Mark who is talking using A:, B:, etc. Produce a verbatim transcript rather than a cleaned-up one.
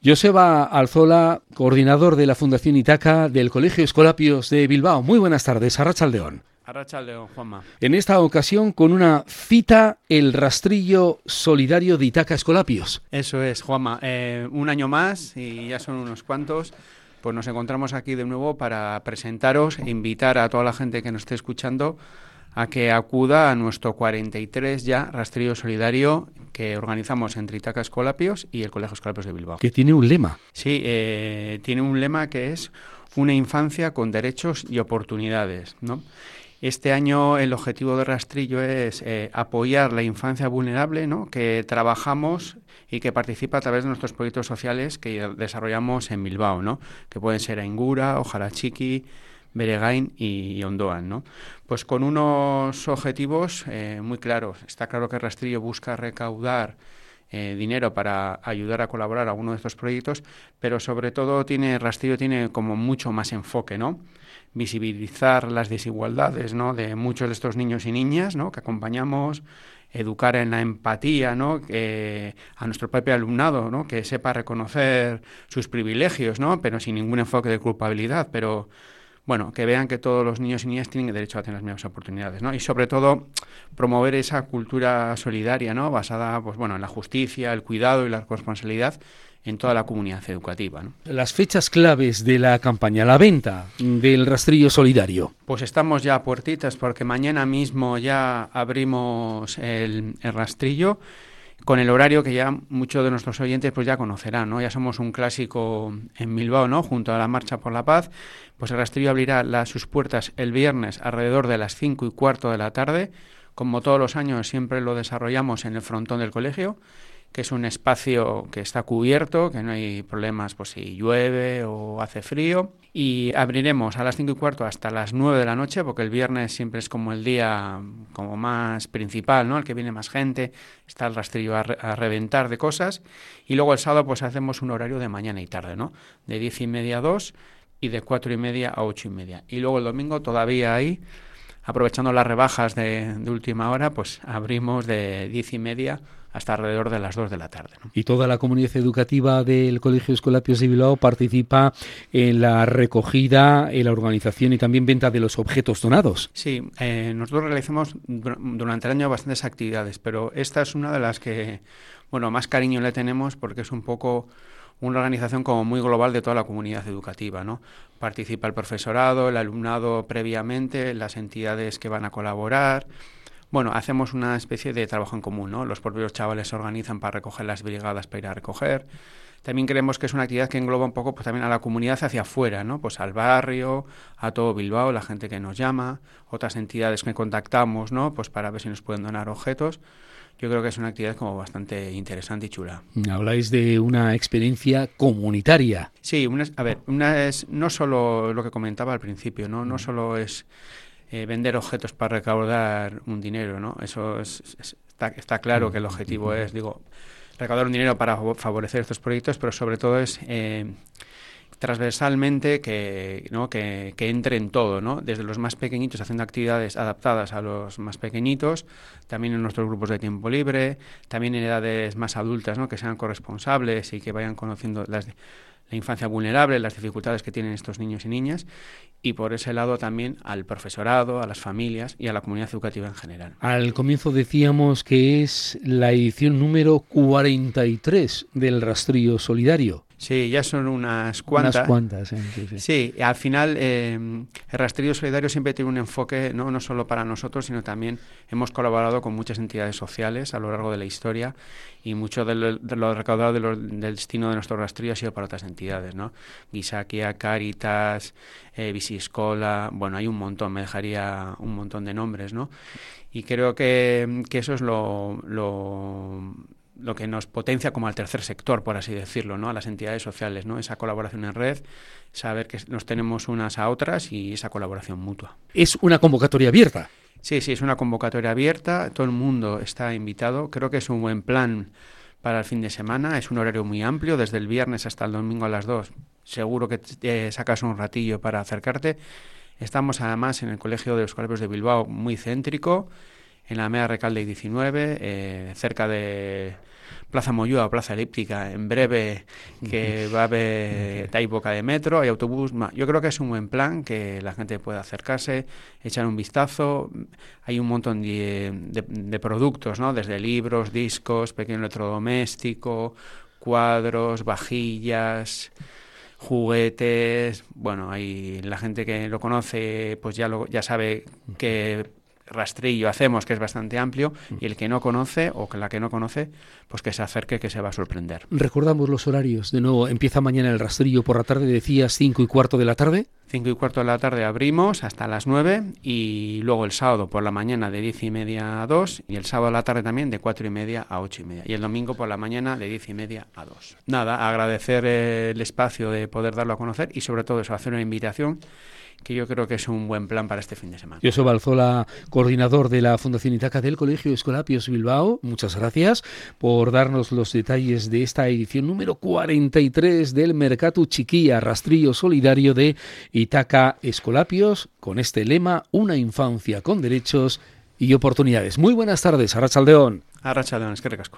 A: Joseba Alzola, coordinador de la Fundación Ítaca del Colegio Escolapios de Bilbao. Muy buenas tardes, arratsaldeon.
B: Arratsaldeon, Juanma.
A: En esta ocasión con una cita, el rastrillo solidario de Ítaca Escolapios.
B: Eso es, Juanma. Eh, un año más y ya son unos cuantos. Pues nos encontramos aquí de nuevo para presentaros e invitar a toda la gente que nos esté escuchando a que acuda a nuestro cuarenta y tres ya rastrillo solidario que organizamos entre Ítaca Escolapios y el Colegio Escolapios de Bilbao.
A: Que tiene un lema.
B: Sí, eh, tiene un lema que es una infancia con derechos y oportunidades, ¿no? Este año el objetivo de Rastrillo es eh, apoyar la infancia vulnerable, ¿no?, que trabajamos y que participa a través de nuestros proyectos sociales que desarrollamos en Bilbao, ¿no?, que pueden ser Aingura, Ojarachiki, Beregain y Ondoan, ¿no? Pues con unos objetivos eh, muy claros. Está claro que Rastrillo busca recaudar eh, dinero para ayudar a colaborar a uno de estos proyectos, pero sobre todo tiene Rastrillo tiene como mucho más enfoque, ¿no? Visibilizar las desigualdades, ¿no?, de muchos de estos niños y niñas, ¿no?, que acompañamos, educar en la empatía, ¿no?, eh, a nuestro propio alumnado, ¿no?, que sepa reconocer sus privilegios, ¿no?, pero sin ningún enfoque de culpabilidad, pero bueno, que vean que todos los niños y niñas tienen derecho a tener las mismas oportunidades, ¿no? Y sobre todo promover esa cultura solidaria, ¿no?, basada, pues bueno, en la justicia, el cuidado y la responsabilidad en toda la comunidad educativa, ¿no?
A: Las fechas claves de la campaña, la venta del rastrillo solidario.
B: Pues estamos ya a puertitas porque mañana mismo ya abrimos el, el rastrillo con el horario que ya muchos de nuestros oyentes pues ya conocerán, ¿no? Ya somos un clásico en Bilbao, ¿no?, junto a la Marcha por la Paz. Pues el rastrillo abrirá las, sus puertas el viernes alrededor de las cinco y cuarto de la tarde. Como todos los años siempre lo desarrollamos en el frontón del colegio, que es un espacio que está cubierto, que no hay problemas pues si llueve o hace frío. Y abriremos a las cinco y cuarto hasta las nueve de la noche, porque el viernes siempre es como el día como más principal, ¿no?, el que viene más gente, está el rastrillo a, re, a reventar de cosas. Y luego el sábado pues hacemos un horario de mañana y tarde, ¿no?, de diez y media a dos y de cuatro y media a ocho y media. Y luego el domingo todavía hay, aprovechando las rebajas de, de última hora, pues abrimos de diez y media hasta alrededor de las dos de la tarde, ¿no?
A: Y toda la comunidad educativa del Colegio Escolapios de Bilbao participa en la recogida, en la organización y también venta de los objetos donados.
B: Sí, eh, nosotros realizamos durante el año bastantes actividades, pero esta es una de las que, bueno, más cariño le tenemos porque es un poco una organización como muy global de toda la comunidad educativa, ¿no? Participa el profesorado, el alumnado previamente, las entidades que van a colaborar. Bueno, hacemos una especie de trabajo en común, ¿no? Los propios chavales se organizan para recoger las brigadas para ir a recoger. También creemos que es una actividad que engloba un poco pues también a la comunidad hacia afuera, ¿no? Pues al barrio, a todo Bilbao, la gente que nos llama, otras entidades que contactamos, ¿no?, pues para ver si nos pueden donar objetos. Yo creo que es una actividad como bastante interesante y chula.
A: Habláis de una experiencia comunitaria.
B: Sí, una, a ver, una es no solo lo que comentaba al principio, no, no solo es eh, vender objetos para recaudar un dinero, ¿no? Eso es, es, está, está claro que el objetivo es, digo, recaudar un dinero para favorecer estos proyectos, pero sobre todo es eh, transversalmente que, ¿no?, que, que entre en todo, ¿no?, desde los más pequeñitos haciendo actividades adaptadas a los más pequeñitos, también en nuestros grupos de tiempo libre, también en edades más adultas, ¿no?, que sean corresponsables y que vayan conociendo las, la infancia vulnerable, las dificultades que tienen estos niños y niñas, y por ese lado también al profesorado, a las familias y a la comunidad educativa en general.
A: Al comienzo decíamos que es la edición número cuarenta y tres del Rastrillo Solidario.
B: Sí, ya son unas cuantas.
A: Unas cuantas, ¿eh? Sí, sí.
B: Sí, al final eh, el Rastrillo Solidario siempre tiene un enfoque no, no solo para nosotros, sino también hemos colaborado con muchas entidades sociales a lo largo de la historia y mucho de lo, de lo recaudado de lo, del destino de nuestro rastrillo ha sido para otras entidades, ¿no? Gizakia, Cáritas, eh, Biciescola, bueno, hay un montón, me dejaría un montón de nombres, ¿no? Y creo que, que eso es lo... lo lo que nos potencia como al tercer sector, por así decirlo, ¿no?, a las entidades sociales, ¿no?, esa colaboración en red, saber que nos tenemos unas a otras y esa colaboración mutua.
A: Es una convocatoria abierta.
B: Sí, sí, es una convocatoria abierta, todo el mundo está invitado, creo que es un buen plan para el fin de semana, es un horario muy amplio, desde el viernes hasta el domingo a las dos, seguro que te sacas un ratillo para acercarte. Estamos además en el Colegio de los Escolapios de Bilbao, muy céntrico, en la Alameda Recalde diecinueve, eh, cerca de Plaza Moyúa o Plaza Elíptica, en breve que va a haber, hay boca de metro, hay autobús. Yo creo que es un buen plan, que la gente pueda acercarse, echar un vistazo. Hay un montón de, de, de productos, ¿no? Desde libros, discos, pequeño electrodoméstico, cuadros, vajillas, juguetes. Bueno, hay la gente que lo conoce, pues ya lo, ya sabe que rastrillo hacemos, que es bastante amplio, y el que no conoce o que la que no conoce, pues que se acerque, que se va a sorprender.
A: Recordamos los horarios. De nuevo, empieza mañana el rastrillo por la tarde, decías cinco y cuarto de la tarde.
B: Cinco y cuarto de la tarde abrimos hasta las nueve, y luego el sábado por la mañana de diez y media a dos, y el sábado a la tarde también de cuatro y media a ocho y media, y el domingo por la mañana de diez y media a dos. Nada, agradecer el espacio de poder darlo a conocer y sobre todo eso, hacer una invitación, que yo creo que es un buen plan para este fin de semana.
A: Josu Balzola, coordinador de la Fundación Ítaca del Colegio Escolapios Bilbao, muchas gracias por darnos los detalles de esta edición número cuarenta y tres del Mercatu Txikia, rastrillo solidario de Ítaca Escolapios, con este lema: una infancia con derechos y oportunidades. Muy buenas tardes, Arratsaldeon.
B: Arratsaldeon, eskerrik asko.